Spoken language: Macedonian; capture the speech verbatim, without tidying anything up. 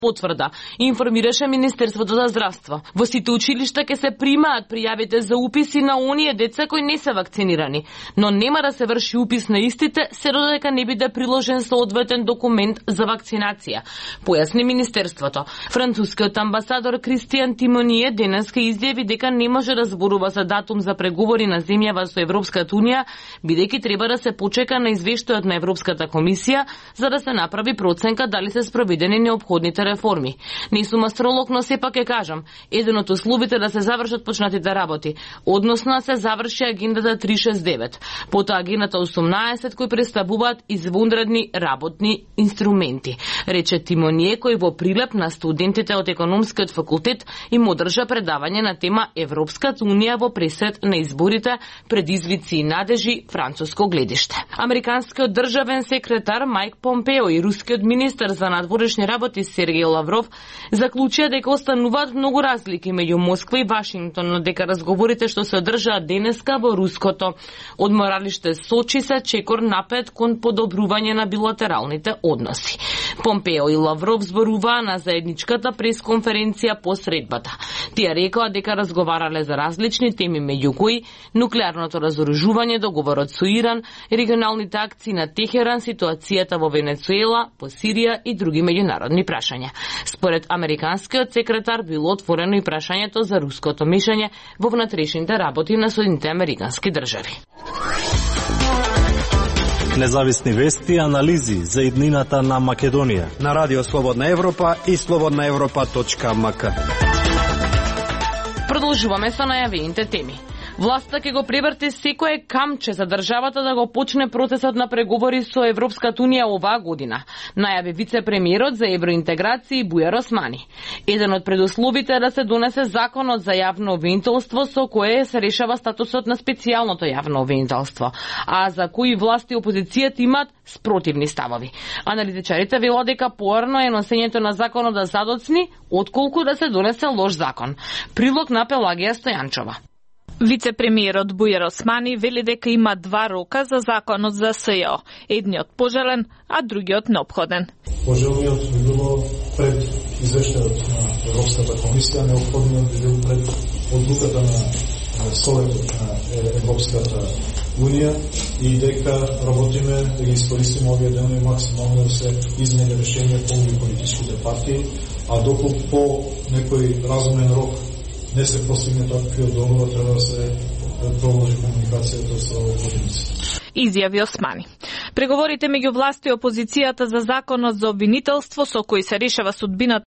потврда, информираше Министерството за здравство. Во сите училишта ќе се примаат пријавите за уписи на оние деца кои не се вакцинирани, но нема да се врши упис на истите се додека не биде приложен соодветен документ за вакцинација, појасни Министерството. Францускиот амбасадор Кристијан Тимоние денеска изјави дека не може да зборува за датум за преговори на земјава со Европската унија, бидејќи треба да се почека на извештајот на Европската комисија за да се направи проценка дали се спроведени неопходните реформи. Не сум астролог, но сепак ќе кажам, еден од условите да се завршат почнатите работи, односно да се заврши агендата триста шесто девет, потоа агендата осумнаесет кои представуваат извонредни работни инструменти, рече Тимоние кој во прилеп на студентите од економскиот факултет им одржа предавање на тема Европската унија во пресред на изборите, предизвици и надежи, француско гледиште. Американскиот државен секретар Майк Помпео и рускиот министер за надворешни работи Сергеј Лавров заклучија дека остануваат многу разлики меѓу Москва и Вашингтон, но дека разговорите што се одржаат денеска во руското одморалиште Сочи се чекор напред кон подобрување на билатералните односи. Помпео и Лавров зборуваа на заедничката пресконференција по средбата. Тие рекоа дека разговарале за различни теми, меѓу кои нуклеарното разоружување, договорот со Иран, регионалните акции на Техеран, ситуацијата во Венецуела, по Сирија и други меѓународни прашања. Според американскиот секретар било отворено и прашањето за руското мешање во внатрешните работи на Соединетите американски држави. Независни вести и анализи за иднината на Македонија на Радио Слободна Европа и слободна европа точка ем ка. Продолжуваме со најавените теми. Власта ќе го преврти секое камче за државата да го почне процесот на преговори со Европската унија оваа година, најави вице-премиерот за евроинтеграција Бујар Османи. Еден од предусловите е да се донесе законот за јавно обвинителство со кое се решава статусот на специјалното јавно обвинителство, а за кои власти и опозицијата имаат спротивни ставови. Аналитичарите велат дека поарно е носењето на законот да задоцни, отколку да се донесе лош закон. Прилог на Пелагија Стојанчова. Вице-премиерот Бујар Османи вели дека има два рока за законот за СЈО, едниот пожелен, а другиот неопходен. Пожелниот би било пред извештајот на Европската комисија, неопходниот би бил пред одлуката на Советот на Европската унија и дека работиме да ги искористиме овие денови максимално да се измени решение помеѓу политичките партии, а доколку по некој разумен рок не се постигне таквиот договор, треба да се продолжи комуникацијата со опозицијата. Изјави Османи. Преговорите меѓу власт и опозицијата за законот за обвинителство со кој се решава судбината